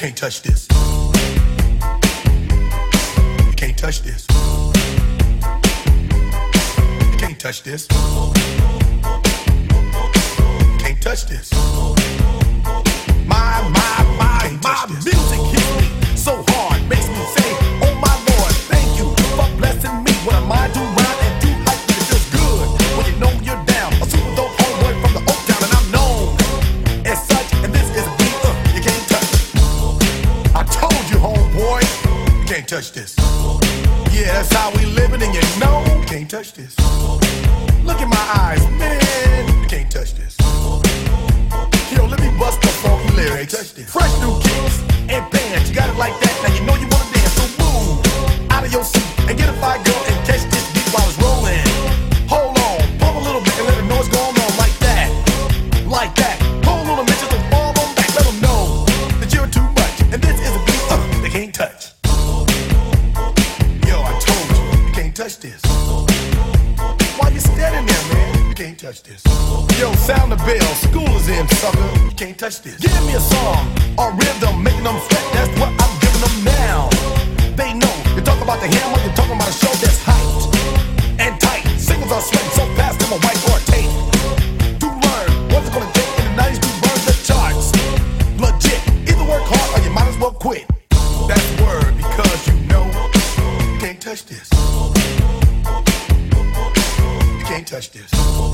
can't touch this. You can't touch this. You can't touch this. Can't touch this. My music hits me so hard, makes me say, oh my Lord, thank you for blessing me. What am I to rhyme and do hype? It feels good when you know you're down. A super dope homeboy from the Oak Town, and I'm known as such. And this is a beat you can't touch. I told you, homeboy, you can't touch this. Yeah, that's how we living, and you know you can't touch this. Look in my eyes, man, you can't touch this. Yo, let me bust the funky lyrics. Fresh new kicks and bands, you got it like that. Now you know you wanna dance, so move out of your seat and get a fire girl and catch this beat while it's rolling. Hold on, pump a little bit and let them know what's going on like that, like that. Hold on a minute, just fall on back, let them know that you're too much. And this is a beat they can't touch. Yo, I told you, you can't touch this. Why you standing there, man? You can't touch this. Yo, sound the bell, school is in, sucker. You can't touch this. Give me a song, a rhythm, making them sweat. That's what I'm giving them now. They know, you talk about the hammer, you're talking about a show that's hyped and tight. Singles are sweating so fast, them a white or tape. To learn what's it gonna take in the 90s to burn the charts. Legit, either work hard or you might as well quit. That's word, because you know you can't touch this. You can't touch this.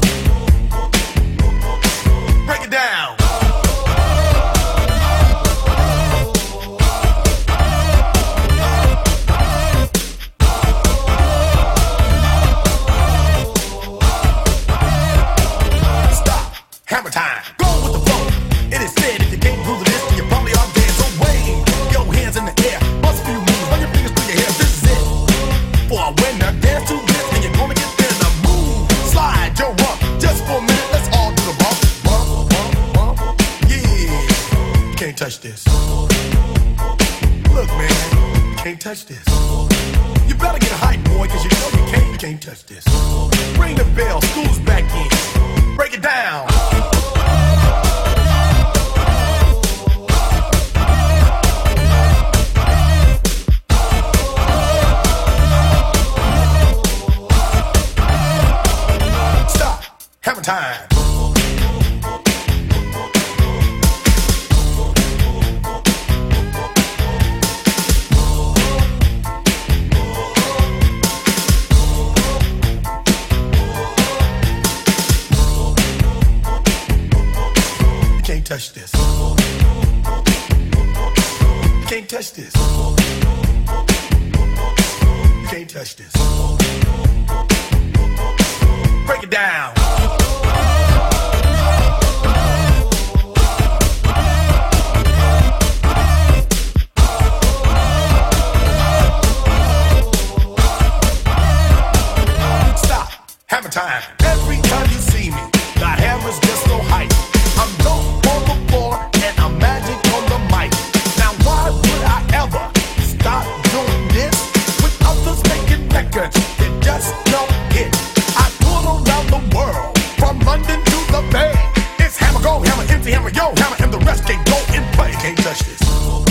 Break it down. Stop. Hammer time. Go with the flow. It is said if you can't groove this, then you probably are dead. So wave your hands in the air. Bust a few moves. Run your fingers through your hair. This is it. For a winner, dance to this, and you're gonna get there. Now move. Slide your rump. Just for a minute, let's all do the bump. Can't touch this. Look, man, you can't touch this. You better get hype, boy, cause you know you can't touch this. Ring the bell, school's back in. Break it down. Stop. Hammer time. Can't touch this. You can't touch this. You can't touch this. Break it down. Stop. Hammer time. Every time you see me, the hammer's just so hype. I'm dope on the floor and I'm magic on the mic. Now why would I ever stop doing this with others making records that just don't hit? I tour around the world, from London to the Bay. It's hammer, go hammer, empty hammer, yo hammer, and the rest can't go and play. Can't touch this.